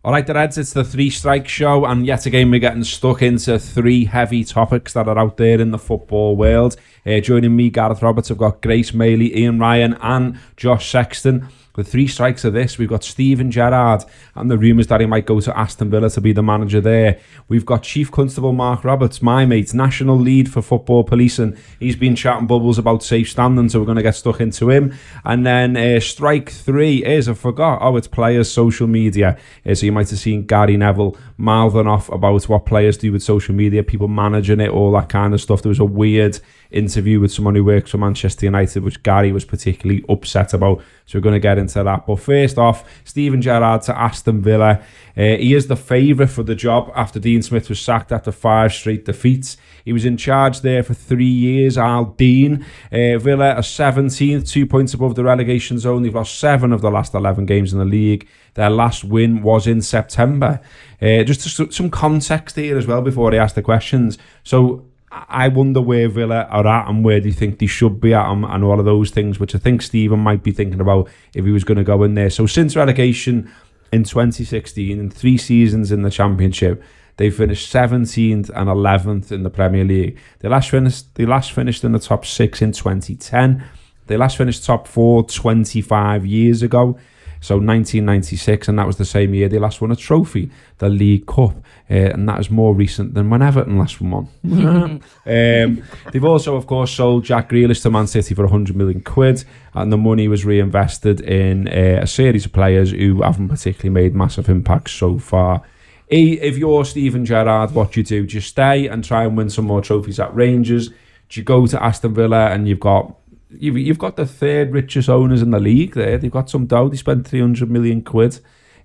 All right, the Reds, it's the Three Strike Show, and yet again we're getting stuck into three heavy topics that are out there in the football world. Joining me, Gareth Roberts, I've got Grace Maley, Ian Ryan and Josh Sexton. The three strikes of this, we've got Steven Gerrard and the rumours that he might go to Aston Villa to be the manager there. We've got Chief Constable Mark Roberts, my mate, national lead for football policing. He's been chatting bubbles about safe standing, so we're going to get stuck into him. And then strike three is, I forgot, it's players' social media. So you might have seen Gary Neville mouthing off about what players do with social media, people managing it, all that kind of stuff. There was a weird interview with someone who works for Manchester United, which Gary was particularly upset about. So we're going to get into that. But first off, Steven Gerrard to Aston Villa. He is the favourite for the job after Dean Smith was sacked after 5 straight defeats. He was in charge there for 3 years, Al Dean. Villa are 17th, 2 points above the relegation zone. They've lost 7 of the last 11 games in the league. Their last win was in September. Just some context here as well before I ask the questions. So I wonder where Villa are at and where do you think they should be at and all of those things, which I think Stephen might be thinking about if he was going to go in there. So since relegation in 2016, in 3 seasons in the Championship, they finished 17th and 11th in the Premier League. They last finished in the top 6 in 2010. They last finished top 4 25 years ago. So 1996, and that was the same year they last won a trophy, the League Cup, and that is more recent than when Everton last won one. They've also, of course, sold Jack Grealish to Man City for 100 million quid, and the money was reinvested in a series of players who haven't particularly made massive impacts so far. If you're Steven Gerrard, what do you do? Do you stay and try and win some more trophies at Rangers? Do you go to Aston Villa and you've got the third richest owners in the league there? They've got some dough. They spent 300 million quid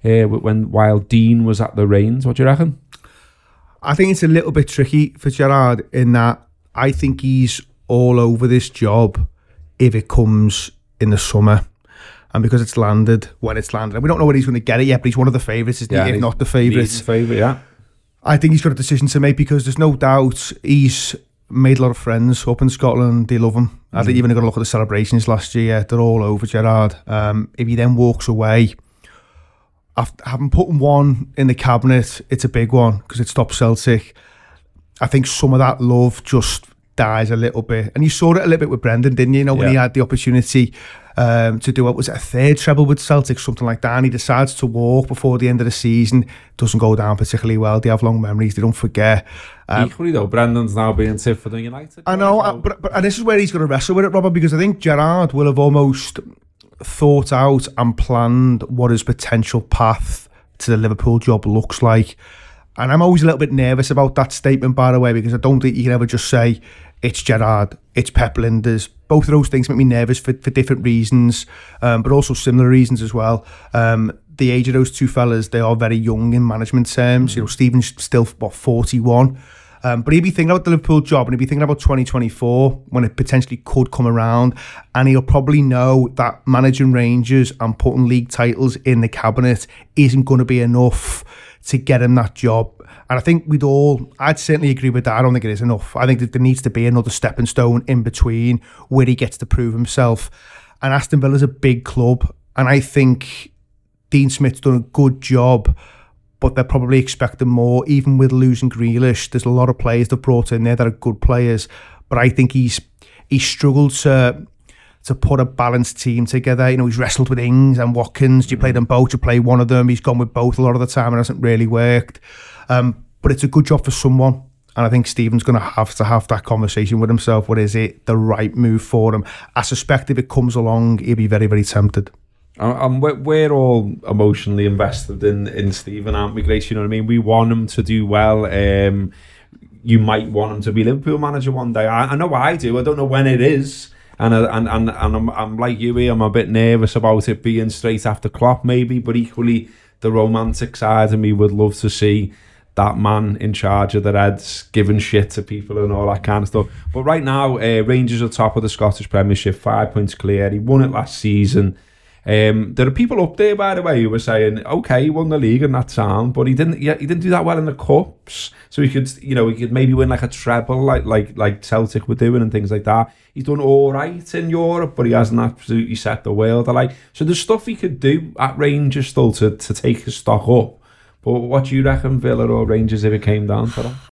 while Dean was at the reins. What do you reckon? I think it's a little bit tricky for Gerrard in that I think he's all over this job if it comes in the summer. And because it's landed when it's landed. And we don't know when he's going to get it yet, but he's one of the favourites, isn't he? If not the favourites. He's the favourite, yeah. I think he's got a decision to make because there's no doubt he's made a lot of friends up in Scotland. They love him. I think even got a look at the celebrations last year. They're all over Gerrard. If he then walks away, after having put one in the cabinet, it's a big one because it stops Celtic. I think some of that love just dies a little bit. And you saw it a little bit with Brendan, didn't you? When he had the opportunity to do a third treble with Celtic, something like that, and he decides to walk before the end of the season. Doesn't go down particularly well. They have long memories. They don't forget. Equally though, Brendan's now being tip for the United. I know, but and this is where he's going to wrestle with it, Robert, because I think Gerrard will have almost thought out and planned what his potential path to the Liverpool job looks like. And I'm always a little bit nervous about that statement, by the way, because I don't think you can ever just say it's Gerrard, it's Pep Linders. Both of those things make me nervous for different reasons, but also similar reasons as well. The age of those two fellas, they are very young in management terms. You know, Stephen's still, 41? But he'll be thinking about the Liverpool job and he'll be thinking about 2024 when it potentially could come around, and he'll probably know that managing Rangers and putting league titles in the cabinet isn't going to be enough to get him that job. And I think I'd certainly agree with that. I don't think it is enough. I think that there needs to be another stepping stone in between where he gets to prove himself. And Aston Villa's a big club, and I think Dean Smith's done a good job, but they're probably expecting more. Even with losing Grealish, there's a lot of players they've brought in there that are good players, but I think he's struggled to put a balanced team together. You know, he's wrestled with Ings and Watkins. Do you play them both? Do you play one of them? He's gone with both a lot of the time and it hasn't really worked. But it's a good job for someone, and I think Stephen's going to have that conversation with himself. What is it, the right move for him? I suspect if it comes along, he'll be very, very tempted. And we're all emotionally invested in Stephen, aren't we, Grace? You know what I mean? We want him to do well. You might want him to be Liverpool manager one day. I know I do. I don't know when it is. And I'm like you, I'm a bit nervous about it being straight after Klopp maybe, but equally the romantic side of me would love to see that man in charge of the Reds giving shit to people and all that kind of stuff. But right now, Rangers are top of the Scottish Premiership, 5 points clear. He won it last season. There are people up there, by the way, who were saying, okay, he won the league and that's sound, but he didn't do that well in the cups. So he could maybe win like a treble, like Celtic were doing and things like that. He's done all right in Europe, but he hasn't absolutely set the world alight. So there's stuff he could do at Rangers still to take his stock up. But what do you reckon, Villa or Rangers, if it came down to that?